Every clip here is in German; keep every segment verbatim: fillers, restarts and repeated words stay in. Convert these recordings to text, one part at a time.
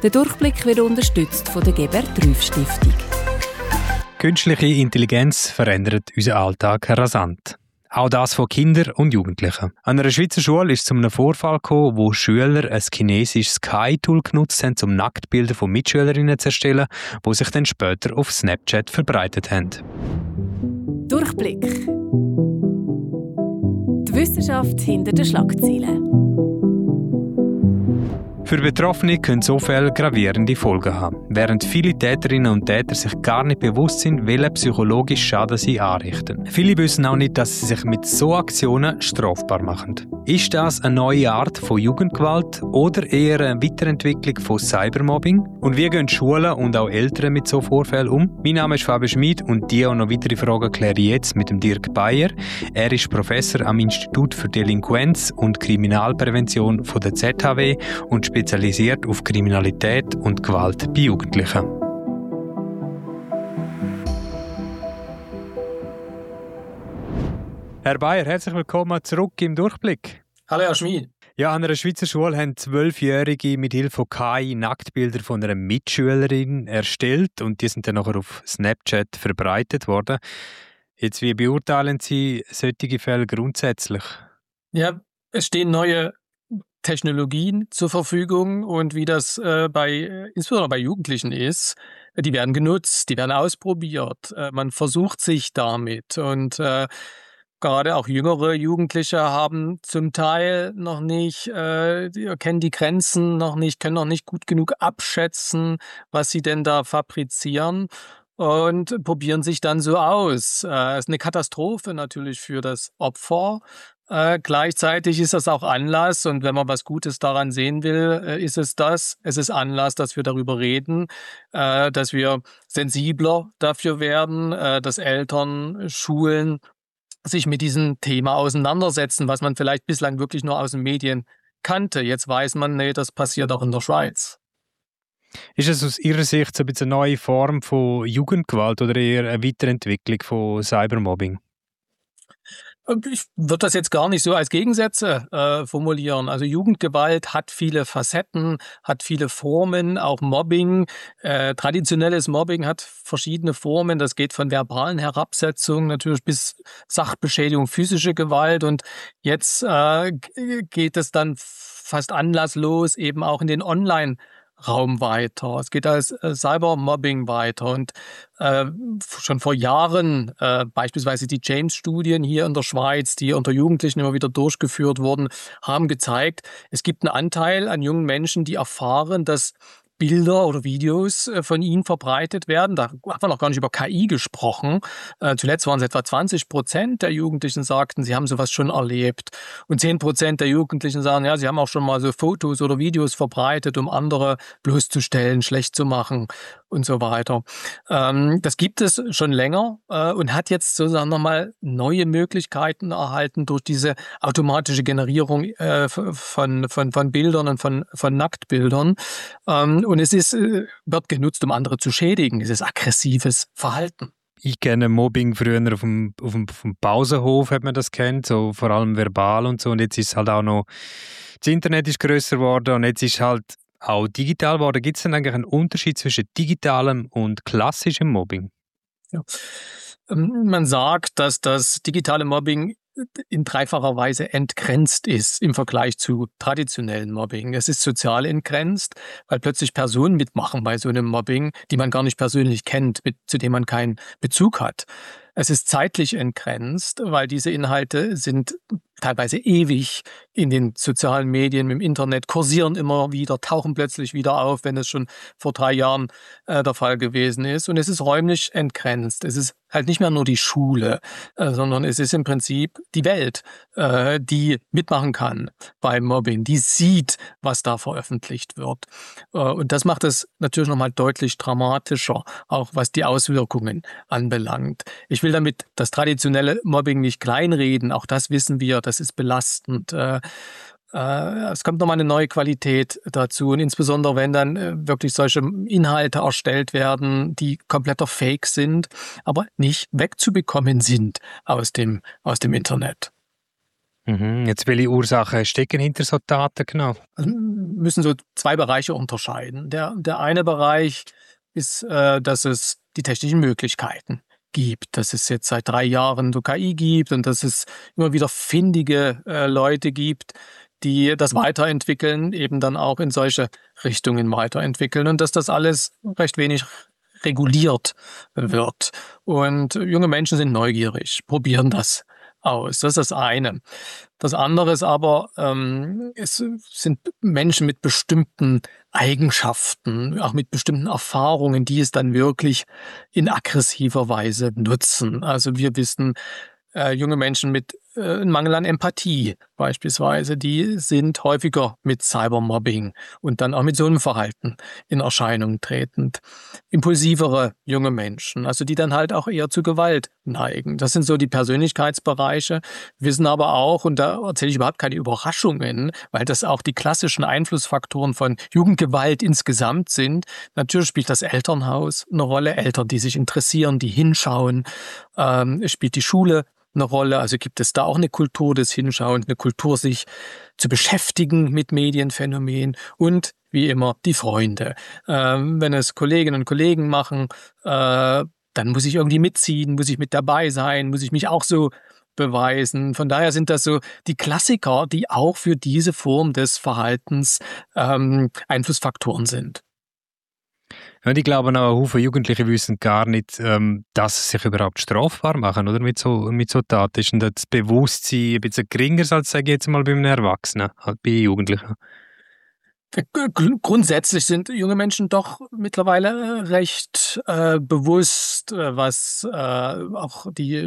Der Durchblick wird unterstützt von der Gebert-Rüff-Stiftung. Künstliche Intelligenz verändert unseren Alltag rasant. Auch das von Kindern und Jugendlichen. An einer Schweizer Schule ist es zu einem Vorfall gekommen, wo Schüler ein chinesisches K I-Tool genutzt haben, um Nacktbilder von Mitschülerinnen zu erstellen, die sich dann später auf Snapchat verbreitet haben. Durchblick. Die Wissenschaft hinter den Schlagzeilen. Für Betroffene können so Fälle gravierende Folgen haben, während viele Täterinnen und Täter sich gar nicht bewusst sind, welchen psychologischen Schaden sie anrichten. Viele wissen auch nicht, dass sie sich mit so Aktionen strafbar machen. Ist das eine neue Art von Jugendgewalt oder eher eine Weiterentwicklung von Cybermobbing? Und wie gehen Schulen und auch Eltern mit so Vorfällen um? Mein Name ist Fabian Schmid und die und noch weitere Fragen kläre ich jetzt mit dem Dirk Bayer. Er ist Professor am Institut für Delinquenz und Kriminalprävention von der Z H W und spezialisiert auf Kriminalität und Gewalt bei Jugendlichen. Herr Bayer, herzlich willkommen zurück im Durchblick. Hallo Herr Schmid. Ja, an einer Schweizer Schule haben Zwölfjährige mit Hilfe von K I Nacktbilder von einer Mitschülerin erstellt und die sind dann nachher auf Snapchat verbreitet worden. Jetzt, wie beurteilen Sie solche Fälle grundsätzlich? Ja, es stehen neue Technologien zur Verfügung und wie das äh, bei insbesondere bei Jugendlichen ist, die werden genutzt, die werden ausprobiert, äh, man versucht sich damit und äh, gerade auch jüngere Jugendliche haben zum Teil noch nicht, äh, die kennen die Grenzen noch nicht, können noch nicht gut genug abschätzen, was sie denn da fabrizieren und probieren sich dann so aus. Äh, ist eine Katastrophe natürlich für das Opfer. Äh, gleichzeitig ist das auch Anlass, und wenn man was Gutes daran sehen will, äh, ist es das. Es ist Anlass, dass wir darüber reden, äh, dass wir sensibler dafür werden, äh, dass Eltern, Schulen sich mit diesem Thema auseinandersetzen, was man vielleicht bislang wirklich nur aus den Medien kannte. Jetzt weiß man, nee, das passiert auch in der Schweiz. Ist es aus Ihrer Sicht so ein bisschen eine neue Form von Jugendgewalt oder eher eine Weiterentwicklung von Cybermobbing? Ich würde das jetzt gar nicht so als Gegensätze äh, formulieren. Also Jugendgewalt hat viele Facetten, hat viele Formen, auch Mobbing. Äh, traditionelles Mobbing hat verschiedene Formen. Das geht von verbalen Herabsetzungen natürlich bis Sachbeschädigung, physische Gewalt. Und jetzt äh, geht es dann fast anlasslos eben auch in den Online- Raum weiter. Es geht als äh, Cybermobbing weiter und äh, schon vor Jahren äh, beispielsweise die James-Studien hier in der Schweiz, die unter Jugendlichen immer wieder durchgeführt wurden, haben gezeigt, es gibt einen Anteil an jungen Menschen, die erfahren, dass Bilder oder Videos von ihnen verbreitet werden. Da hat man noch gar nicht über K I gesprochen. Äh, zuletzt waren es etwa zwanzig Prozent der Jugendlichen sagten, sie haben sowas schon erlebt. Und zehn Prozent der Jugendlichen sagen, ja, sie haben auch schon mal so Fotos oder Videos verbreitet, um andere bloßzustellen, schlecht zu machen und so weiter. Ähm, das gibt es schon länger äh, und hat jetzt sozusagen nochmal neue Möglichkeiten erhalten durch diese automatische Generierung äh, von, von, von Bildern und von, von Nacktbildern. Ähm, und es ist, äh, wird genutzt, um andere zu schädigen. Es ist aggressives Verhalten. Ich kenne Mobbing früher auf dem, auf dem, auf dem Pausenhof, hat man das kennt, so vor allem verbal und so. Und jetzt ist es halt auch noch, das Internet ist grösser geworden und jetzt ist halt auch digital geworden. Gibt es denn eigentlich einen Unterschied zwischen digitalem und klassischem Mobbing? Ja. Man sagt, dass das digitale Mobbing in dreifacher Weise entgrenzt ist im Vergleich zu traditionellen Mobbing. Es ist sozial entgrenzt, weil plötzlich Personen mitmachen bei so einem Mobbing, die man gar nicht persönlich kennt, mit, zu dem man keinen Bezug hat. Es ist zeitlich entgrenzt, weil diese Inhalte sind teilweise ewig in den sozialen Medien, im Internet, kursieren immer wieder, tauchen plötzlich wieder auf, wenn es schon vor drei Jahren äh, der Fall gewesen ist. Und es ist räumlich entgrenzt. Es ist halt nicht mehr nur die Schule, äh, sondern es ist im Prinzip die Welt, äh, die mitmachen kann beim Mobbing, die sieht, was da veröffentlicht wird. Äh, und das macht es natürlich nochmal deutlich dramatischer, auch was die Auswirkungen anbelangt. Ich will damit das traditionelle Mobbing nicht kleinreden, auch das wissen wir, das ist belastend. Äh, äh, es kommt nochmal eine neue Qualität dazu und insbesondere, wenn dann äh, wirklich solche Inhalte erstellt werden, die kompletter Fake sind, aber nicht wegzubekommen sind aus dem, aus dem Internet. Mhm. Jetzt, welche Ursachen stecken hinter so Taten genau? Also, wir müssen so zwei Bereiche unterscheiden. Der, der eine Bereich ist, äh, dass es die technischen Möglichkeiten gibt, dass es jetzt seit drei Jahren so K I gibt und dass es immer wieder findige äh, Leute gibt, die das weiterentwickeln, eben dann auch in solche Richtungen weiterentwickeln und dass das alles recht wenig reguliert wird. Und junge Menschen sind neugierig, probieren das aus. Das ist das eine. Das andere ist aber, ähm, es sind Menschen mit bestimmten Eigenschaften, auch mit bestimmten Erfahrungen, die es dann wirklich in aggressiver Weise nutzen. Also wir wissen, äh, junge Menschen mit äh, einem Mangel an Empathie beispielsweise, die sind häufiger mit Cybermobbing und dann auch mit so einem Verhalten in Erscheinung tretend. Impulsivere junge Menschen, also die dann halt auch eher zu Gewalt neigen. Das sind so die Persönlichkeitsbereiche, wissen aber auch, und da erzähle ich überhaupt keine Überraschungen, weil das auch die klassischen Einflussfaktoren von Jugendgewalt insgesamt sind. Natürlich spielt das Elternhaus eine Rolle, Eltern, die sich interessieren, die hinschauen. Ähm, es spielt die Schule eine Rolle, also gibt es da auch eine Kultur des Hinschauens, eine Kultur, sich zu beschäftigen mit Medienphänomenen und wie immer die Freunde. Ähm, wenn es Kolleginnen und Kollegen machen, äh, dann muss ich irgendwie mitziehen, muss ich mit dabei sein, muss ich mich auch so beweisen. Von daher sind das so die Klassiker, die auch für diese Form des Verhaltens ähm, Einflussfaktoren sind. Ja, und ich glaube auch, Haufen Jugendliche wissen gar nicht, ähm, dass sie sich überhaupt strafbar machen, oder? Mit so, mit so Taten ist das Bewusstsein ein bisschen geringer als, sage ich jetzt mal, bei einem Erwachsenen, halt bei Jugendlichen. Grundsätzlich sind junge Menschen doch mittlerweile recht äh, bewusst, äh, was äh, auch die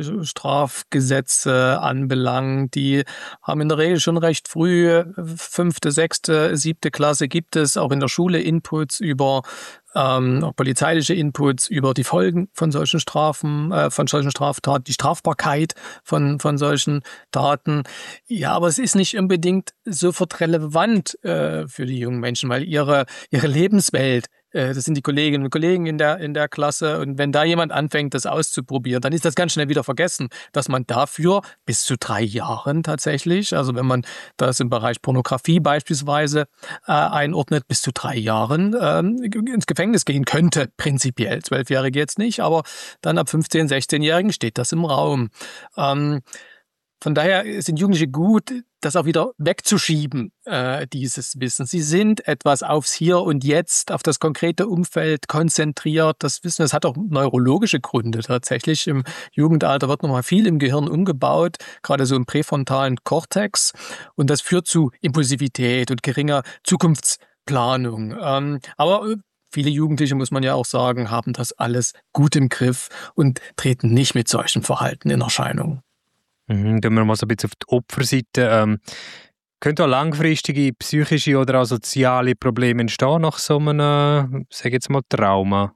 Strafgesetze anbelangt. Die haben in der Regel schon recht früh, äh, fünfte, sechste, siebte Klasse gibt es auch in der Schule Inputs über ähm, auch polizeiliche Inputs über die Folgen von solchen Strafen, äh, von solchen Straftaten, die Strafbarkeit von, von solchen Taten. Ja, aber es ist nicht unbedingt sofort relevant äh, für die jungen Menschen, weil ihre, ihre Lebenswelt, äh, das sind die Kolleginnen und Kollegen in der, in der Klasse, und wenn da jemand anfängt, das auszuprobieren, dann ist das ganz schnell wieder vergessen, dass man dafür bis zu drei Jahren tatsächlich, also wenn man das im Bereich Pornografie beispielsweise äh, einordnet, bis zu drei Jahren ähm, ins Gefängnis gehen könnte, prinzipiell. Zwölfjährige jetzt nicht, aber dann ab fünfzehn-, sechzehnjährigen steht das im Raum. Ähm, Von daher sind Jugendliche gut, das auch wieder wegzuschieben, äh, dieses Wissen. Sie sind etwas aufs Hier und Jetzt, auf das konkrete Umfeld konzentriert. Das Wissen, das hat auch neurologische Gründe tatsächlich. Im Jugendalter wird nochmal viel im Gehirn umgebaut, gerade so im präfrontalen Kortex. Und das führt zu Impulsivität und geringer Zukunftsplanung. Ähm, aber äh, viele Jugendliche, muss man ja auch sagen, haben das alles gut im Griff und treten nicht mit solchem Verhalten in Erscheinung. Mhm, gehen wir mal so ein bisschen auf die Opferseite. Ähm, können da langfristige psychische oder auch soziale Probleme entstehen nach so einem, sag jetzt mal, Trauma,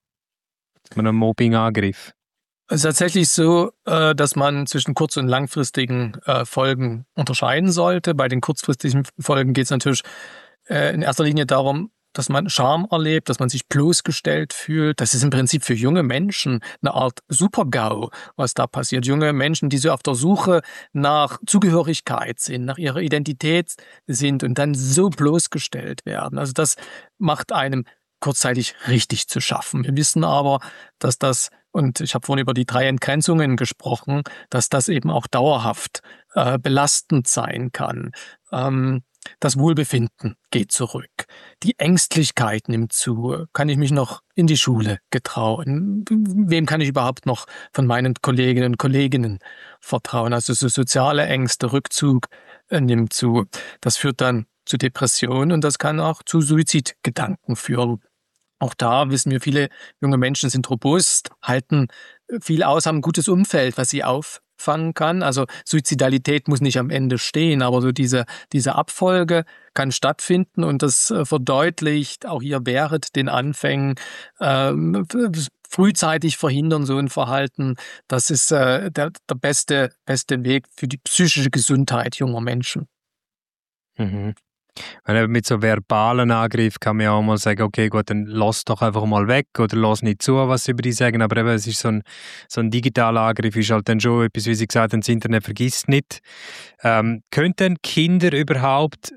einem Mobbingangriff? Es ist tatsächlich so, äh, dass man zwischen kurz- und langfristigen äh, Folgen unterscheiden sollte. Bei den kurzfristigen Folgen geht es natürlich äh, in erster Linie darum, dass man Scham erlebt, dass man sich bloßgestellt fühlt. Das ist im Prinzip für junge Menschen eine Art Super-GAU, was da passiert. Junge Menschen, die so auf der Suche nach Zugehörigkeit sind, nach ihrer Identität sind und dann so bloßgestellt werden. Also das macht einem kurzzeitig richtig zu schaffen. Wir wissen aber, dass das, und ich habe vorhin über die drei Entgrenzungen gesprochen, dass das eben auch dauerhaft äh, belastend sein kann. Ähm, Das Wohlbefinden geht zurück. Die Ängstlichkeit nimmt zu. Kann ich mich noch in die Schule getrauen? Wem kann ich überhaupt noch von meinen Kolleginnen und Kollegen vertrauen? Also so soziale Ängste, Rückzug äh, nimmt zu. Das führt dann zu Depressionen und das kann auch zu Suizidgedanken führen. Auch da wissen wir, viele junge Menschen sind robust, halten viel aus, haben ein gutes Umfeld, was sie auffangen kann. Also Suizidalität muss nicht am Ende stehen, aber so diese, diese Abfolge kann stattfinden und das äh, verdeutlicht auch hier während den Anfängen, ähm, frühzeitig verhindern so ein Verhalten. Das ist äh, der, der beste, beste Weg für die psychische Gesundheit junger Menschen. Mhm. Wenn mit so verbalen Angriff kann man ja auch mal sagen, okay, gut, dann lass doch einfach mal weg oder lass nicht zu, was sie über dich sagen. Aber eben, es ist so ein, so ein digitaler Angriff, ist halt dann schon etwas, wie Sie gesagt haben, das Internet vergisst nicht. Ähm, könnten Kinder überhaupt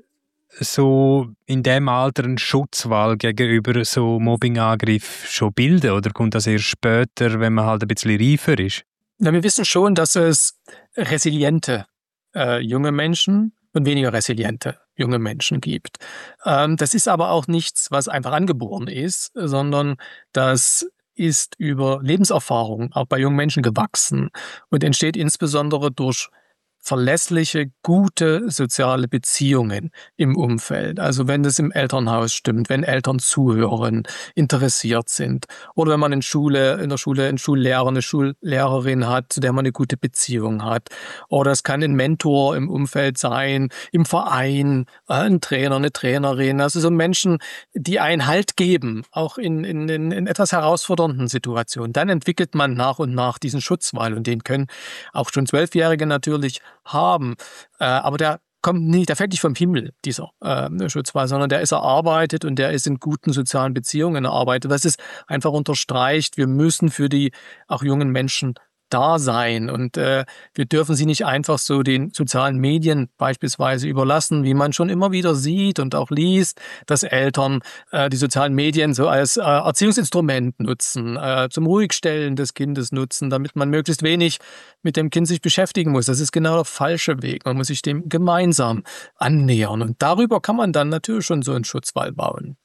so in dem Alter einen Schutzwall gegenüber so Mobbingangriff schon bilden? Oder kommt das erst später, wenn man halt ein bisschen reifer ist? Na, wir wissen schon, dass es resiliente äh, junge Menschen und weniger resiliente junge Menschen gibt. Ähm, das ist aber auch nichts, was einfach angeboren ist, sondern das ist über Lebenserfahrung auch bei jungen Menschen gewachsen und entsteht insbesondere durch verlässliche, gute soziale Beziehungen im Umfeld. Also wenn das im Elternhaus stimmt, wenn Eltern zuhören, interessiert sind oder wenn man in Schule, in der Schule einen Schullehrer, eine Schullehrerin hat, zu der man eine gute Beziehung hat. Oder es kann ein Mentor im Umfeld sein, im Verein, ein Trainer, eine Trainerin. Also so Menschen, die einen Halt geben, auch in, in, in, in etwas herausfordernden Situationen. Dann entwickelt man nach und nach diesen Schutzwall und den können auch schon Zwölfjährige natürlich haben. Äh, aber der kommt nicht, der fällt nicht vom Himmel, dieser äh, Schutzwall, sondern der ist erarbeitet und der ist in guten sozialen Beziehungen erarbeitet. Was es einfach unterstreicht, wir müssen für die auch jungen Menschen da sein und äh, wir dürfen sie nicht einfach so den sozialen Medien beispielsweise überlassen, wie man schon immer wieder sieht und auch liest, dass Eltern äh, die sozialen Medien so als äh, Erziehungsinstrument nutzen, äh, zum Ruhigstellen des Kindes nutzen, damit man möglichst wenig mit dem Kind sich beschäftigen muss. Das ist genau der falsche Weg. Man muss sich dem gemeinsam annähern und darüber kann man dann natürlich schon so einen Schutzwall bauen.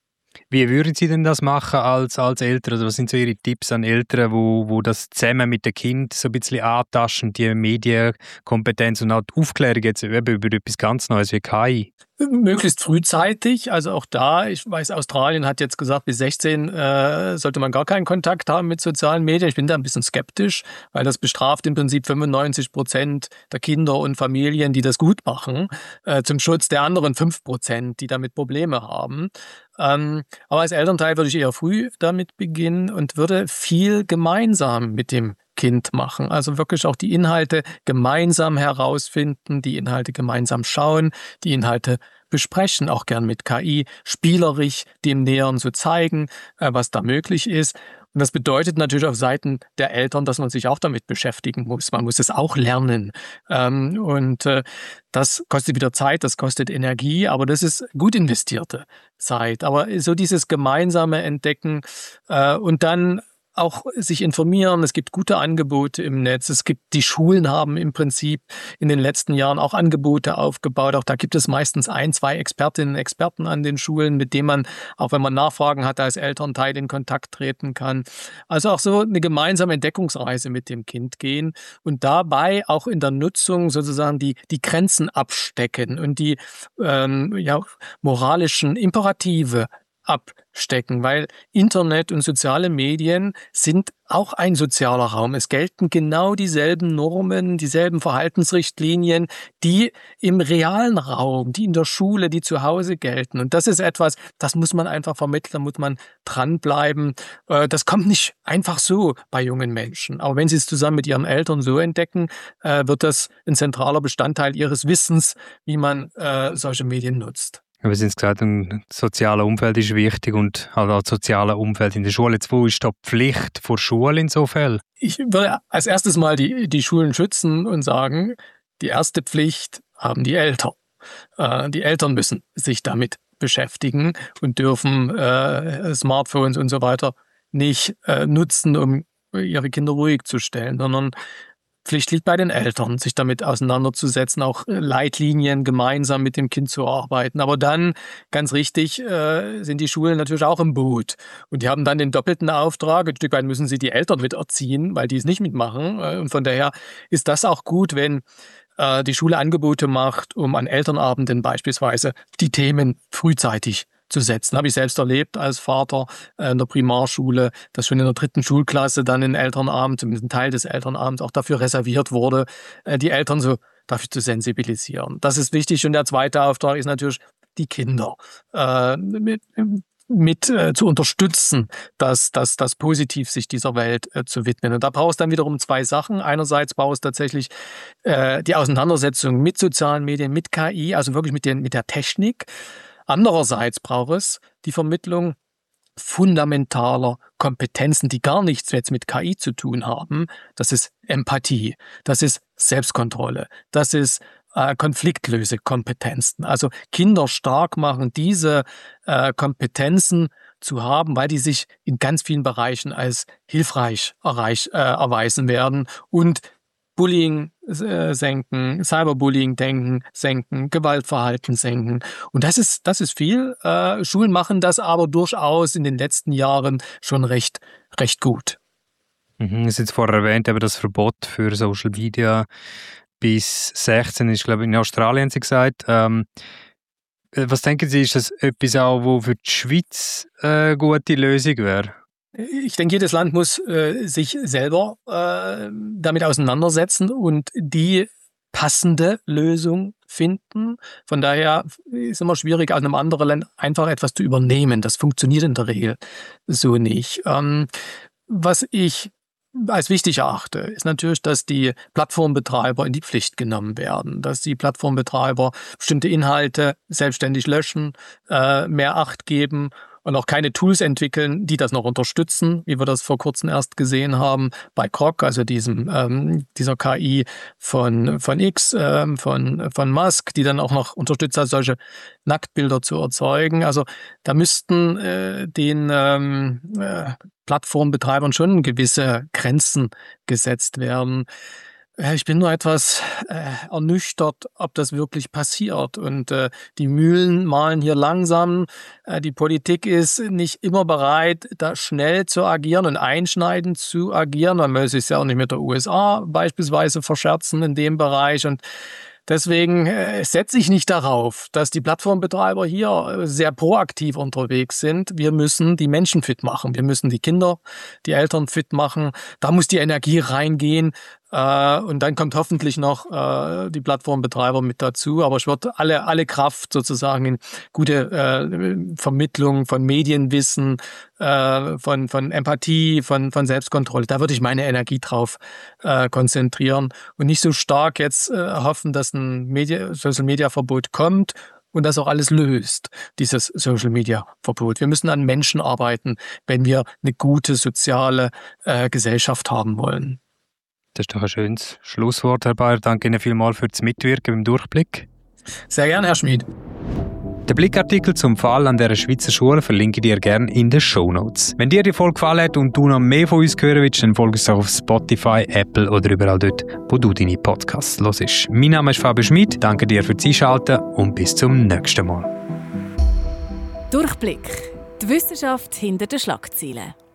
Wie würden Sie denn das machen als, als Eltern? Also was sind so Ihre Tipps an Eltern, wo, wo das zusammen mit dem Kind so ein bisschen antasten, die Medienkompetenz und auch die Aufklärung jetzt über, über etwas ganz Neues wie K I? Möglichst frühzeitig, also auch da, ich weiß, Australien hat jetzt gesagt, bis sechzehn äh, sollte man gar keinen Kontakt haben mit sozialen Medien. Ich bin da ein bisschen skeptisch, weil das bestraft im Prinzip fünfundneunzig Prozent der Kinder und Familien, die das gut machen, äh, zum Schutz der anderen fünf Prozent, die damit Probleme haben. Ähm, aber als Elternteil würde ich eher früh damit beginnen und würde viel gemeinsam mit dem Kind machen. Also wirklich auch die Inhalte gemeinsam herausfinden, die Inhalte gemeinsam schauen, die Inhalte besprechen, auch gern mit K I, spielerisch dem Nähern so zeigen, äh, was da möglich ist. Und das bedeutet natürlich auf Seiten der Eltern, dass man sich auch damit beschäftigen muss. Man muss es auch lernen. Ähm, und äh, das kostet wieder Zeit, das kostet Energie, aber das ist gut investierte Zeit. Aber so dieses gemeinsame Entdecken äh, und dann auch sich informieren. Es gibt gute Angebote im Netz. Es gibt, die Schulen haben im Prinzip in den letzten Jahren auch Angebote aufgebaut. Auch da gibt es meistens ein, zwei Expertinnen und Experten an den Schulen, mit denen man, auch wenn man Nachfragen hat, als Elternteil in Kontakt treten kann. Also auch so eine gemeinsame Entdeckungsreise mit dem Kind gehen und dabei auch in der Nutzung sozusagen die, die Grenzen abstecken und die ähm, ja, moralischen Imperative abstecken, weil Internet und soziale Medien sind auch ein sozialer Raum. Es gelten genau dieselben Normen, dieselben Verhaltensrichtlinien, die im realen Raum, die in der Schule, die zu Hause gelten. Und das ist etwas, das muss man einfach vermitteln, da muss man dranbleiben. Das kommt nicht einfach so bei jungen Menschen. Aber wenn sie es zusammen mit ihren Eltern so entdecken, wird das ein zentraler Bestandteil ihres Wissens, wie man solche Medien nutzt. Aber Sie haben gesagt, ein soziales Umfeld ist wichtig und halt auch das soziale Umfeld in der Schule. Jetzt, wo ist da die Pflicht vor Schule in so Fällen? Ich würde als erstes mal die, die Schulen schützen und sagen, die erste Pflicht haben die Eltern. Äh, die Eltern müssen sich damit beschäftigen und dürfen äh, Smartphones und so weiter nicht äh, nutzen, um ihre Kinder ruhig zu stellen, sondern Pflicht liegt bei den Eltern, sich damit auseinanderzusetzen, auch Leitlinien gemeinsam mit dem Kind zu erarbeiten. Aber dann, ganz richtig, äh, sind die Schulen natürlich auch im Boot. Und die haben dann den doppelten Auftrag. Ein Stück weit müssen sie die Eltern mit erziehen, weil die es nicht mitmachen. Und von daher ist das auch gut, wenn äh, die Schule Angebote macht, um an Elternabenden beispielsweise die Themen frühzeitig zu setzen. Habe ich selbst erlebt als Vater in der Primarschule, dass schon in der dritten Schulklasse dann ein Elternabend, zumindest ein Teil des Elternabends auch dafür reserviert wurde, die Eltern so dafür zu sensibilisieren. Das ist wichtig. Und der zweite Auftrag ist natürlich die Kinder. Äh, mit, mit äh, zu unterstützen, dass, dass das positiv sich dieser Welt äh, zu widmen. Und da braucht es dann wiederum zwei Sachen. Einerseits braucht es tatsächlich äh, die Auseinandersetzung mit sozialen Medien, mit K I, also wirklich mit, den, mit der Technik. Andererseits braucht es die Vermittlung fundamentaler Kompetenzen, die gar nichts jetzt mit K I zu tun haben. Das ist Empathie, das ist Selbstkontrolle, das ist äh, Konfliktlösekompetenzen. Also Kinder stark machen, diese äh, Kompetenzen zu haben, weil die sich in ganz vielen Bereichen als hilfreich erreich, äh, erweisen werden und Bullying äh, senken, Cyberbullying denken, senken, Gewaltverhalten senken. Und das ist, das ist viel. Äh, Schulen machen das aber durchaus in den letzten Jahren schon recht, recht gut. Mhm, es ist jetzt vorher erwähnt, eben das Verbot für Social Media bis sechzehn ist, glaube ich, in Australien, haben Sie gesagt. Ähm, was denken Sie, ist das etwas auch, wo für die Schweiz eine gute Lösung wäre? Ich denke, jedes Land muss äh, sich selber äh, damit auseinandersetzen und die passende Lösung finden. Von daher ist es immer schwierig, aus einem anderen Land einfach etwas zu übernehmen. Das funktioniert in der Regel so nicht. Ähm, was ich als wichtig erachte, ist natürlich, dass die Plattformbetreiber in die Pflicht genommen werden, dass die Plattformbetreiber bestimmte Inhalte selbstständig löschen, äh, mehr Acht geben und auch keine Tools entwickeln, die das noch unterstützen, wie wir das vor kurzem erst gesehen haben bei Grok, also diesem ähm, dieser K I von von X, ähm, von von Musk, die dann auch noch unterstützt hat, solche Nacktbilder zu erzeugen. Also da müssten äh, den ähm, äh, Plattformbetreibern schon gewisse Grenzen gesetzt werden. Ich bin nur etwas äh, ernüchtert, ob das wirklich passiert. Und äh, die Mühlen mahlen hier langsam. Äh, die Politik ist nicht immer bereit, da schnell zu agieren und einschneidend zu agieren. Man muss sich ja auch nicht mit der U S A beispielsweise verscherzen in dem Bereich. Und deswegen äh, setze ich nicht darauf, dass die Plattformbetreiber hier sehr proaktiv unterwegs sind. Wir müssen die Menschen fit machen. Wir müssen die Kinder, die Eltern fit machen. Da muss die Energie reingehen. Äh, und dann kommt hoffentlich noch äh, die Plattformbetreiber mit dazu. Aber ich würde alle, alle Kraft sozusagen in gute äh, Vermittlung von Medienwissen, äh, von, von Empathie, von, von Selbstkontrolle, da würde ich meine Energie drauf äh, konzentrieren und nicht so stark jetzt äh, hoffen, dass ein Media, Social-Media-Verbot kommt und das auch alles löst, dieses Social-Media-Verbot. Wir müssen an Menschen arbeiten, wenn wir eine gute soziale äh, Gesellschaft haben wollen. Das ist doch ein schönes Schlusswort, Herr Bayer. Danke Ihnen vielmals für das Mitwirken beim Durchblick. Sehr gerne, Herr Schmid. Den Blickartikel zum Fall an dieser Schweizer Schule verlinke ich dir gerne in den Shownotes. Wenn dir die Folge gefallen hat und du noch mehr von uns hören willst, dann folge uns auch auf Spotify, Apple oder überall dort, wo du deine Podcasts hörst. Mein Name ist Fabio Schmid, danke dir fürs Einschalten und bis zum nächsten Mal. Durchblick. Die Wissenschaft hinter den Schlagzeilen.